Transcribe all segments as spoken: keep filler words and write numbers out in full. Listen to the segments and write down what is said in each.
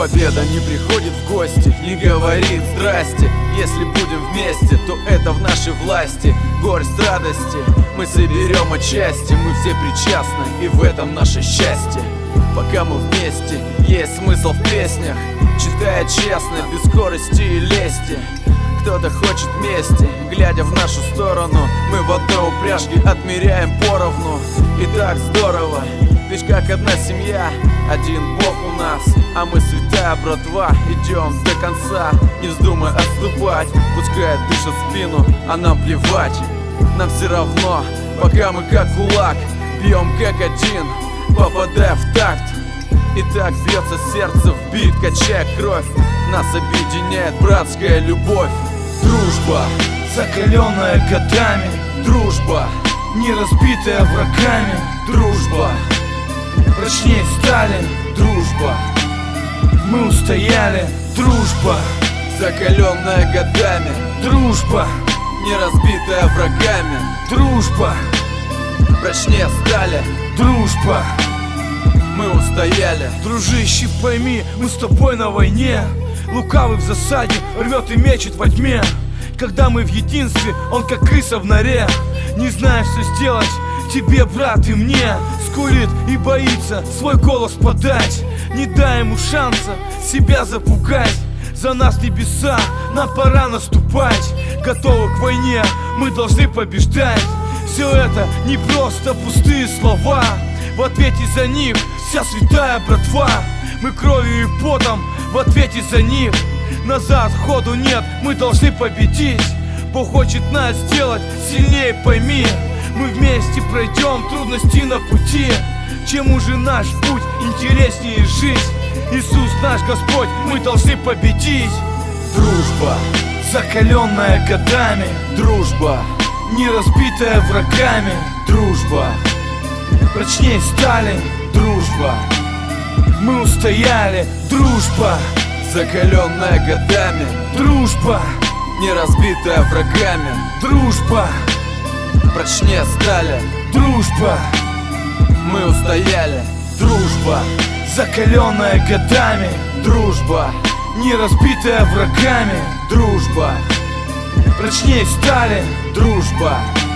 Победа не приходит в гости, не говорит здрасте. Если будем вместе, то это в нашей власти. Горсть радости мы соберем отчасти. Мы все причастны, и в этом наше счастье. Пока мы вместе, есть смысл в песнях. Читая честно, без скорости и лести. Кто-то хочет мести, глядя в нашу сторону. Мы в одной упряжке отмеряем поровну. И так здорово, ведь как одна семья. Один Бог у нас, а мы святая братва. Идем до конца, не вздумай отступать. Пускай дышат в спину, а нам плевать. Нам все равно, пока мы как кулак бьем как один, попадая в такт. И так бьется сердце в бит, качая кровь. Нас объединяет братская любовь. Дружба, закаленная годами. Дружба, не разбитая врагами. дружба, Прочнее стали, дружба, мы устояли. Дружба, закаленная годами. дружба, Не разбитая врагами. дружба, Прочнее стали, дружба. мы устояли. Дружище, пойми, мы с тобой на войне. Лукавый в засаде рвет и мечет во тьме. Когда мы в единстве, он как крыса в норе. Не знаешь, что сделать тебе, брат, и мне. Скулит и боится свой голос подать. Не дай ему шанса себя запугать. За нас небеса, нам пора наступать. Готовы к войне, мы должны побеждать. Все это не просто пустые слова. В ответе за них вся святая братва. Мы кровью и потом в ответе за них. Назад ходу нет, мы должны победить. Бог хочет нас сделать сильнее, пойми. Мы вместе пройдем трудности на пути. Чему же наш путь интереснее жить? Иисус наш Господь, мы должны победить. Дружба, Закаленная годами, дружба, не разбитая врагами. дружба, Прочнее стали, дружба, мы устояли. Дружба, закаленная годами. дружба, Не разбитая врагами. дружба, Прочнее стали, дружба, мы устояли. Дружба, закаленная годами, дружба, не разбитая врагами. дружба, Прочнее стали, дружба,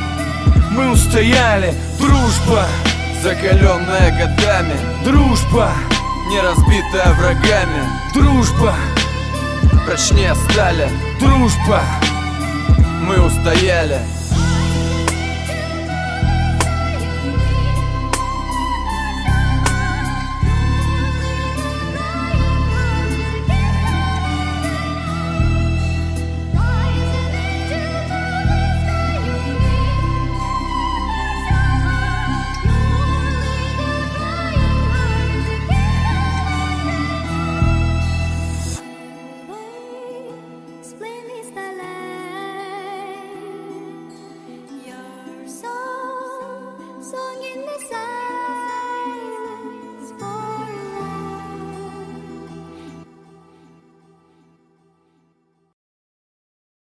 мы устояли. Дружба, закаленная годами. дружба, Не разбитая врагами. дружба, Прочнее стали, дружба, мы устояли.